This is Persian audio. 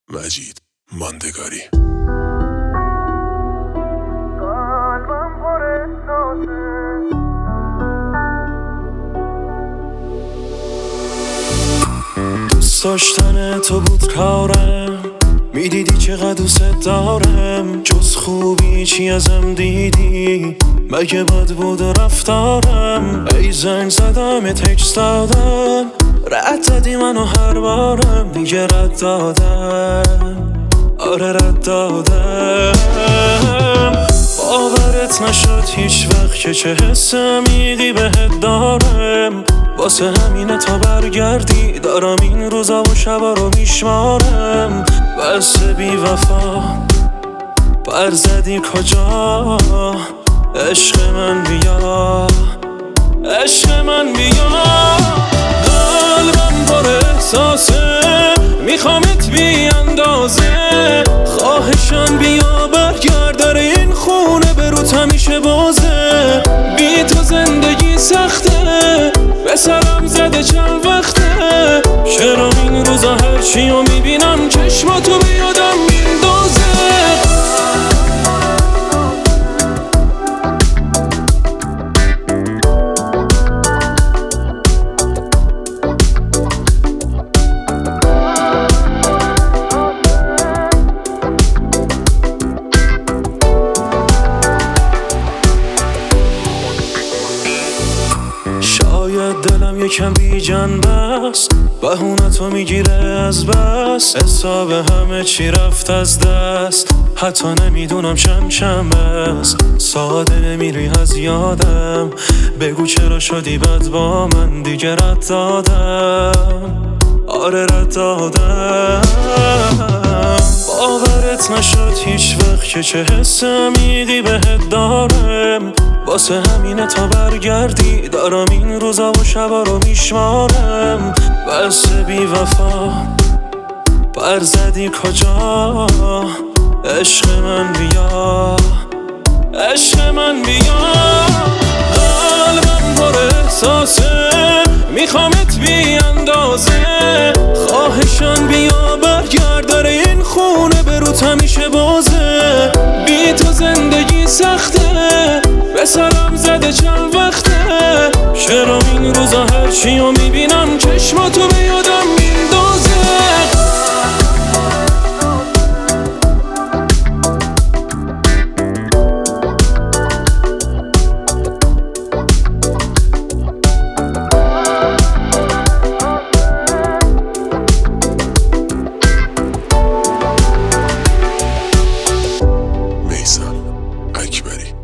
مجید ماندگاری. دوست داشتن تو بود کارم، میدیدی چقدر دوست دارم، جز خوبی چی ازم دیدی؟ مگه بد بود رفتارم؟ ای زنگ زدم تکست دادم، رد دادی منو هر بارم، دیگه رد دادم، آره رد دادم. باورت نشد هیچ وقت که چه حس عمیقی بهت دارم، واسه همینه تا برگردی دارم این روزا و شبا رو میشمارم. بس بی وفا پر زدی کجا؟ عشق من بیا، عشق من بیا. قلبم پر احساسه، میخوامت بی اندازه، خواهشان بیا برگرد، داره این خونه بروت همیشه بازه. بی تو زندگی سخته، به سرم زده چند وقته، چرا این روزا هرچی رو میبینم چشماتو بیادم میندازه. شاید دلم یکم بی جنبه است، بهونتو میگیره از بس، حساب همه چی رفت از دست، حتی نمیدونم چند شنبه است. ساده نمیری از یادم، بگو چرا شدی بد با من، دیگه رد دادم، آره رد دادم. باورت نشد هیچ وقت که چه حس عمیقی بهت دارم، واسه همینه تا برگردی دارم این روزا و شبا رو میشمارم. بس بی وفا پر زدی کجا؟ عشق من بیا، عشق من بیا. قلبم پر احساسه، میخوامت بی اندازه، خواهشان بیا برگرد، داره این خونه بروت همیشه بازه. بی تو زندگی سخته، به سرم زده چند وقته، چرا این روزا هرچی رو میبینم چشماتو بیادم میندازه. میثم اکبری.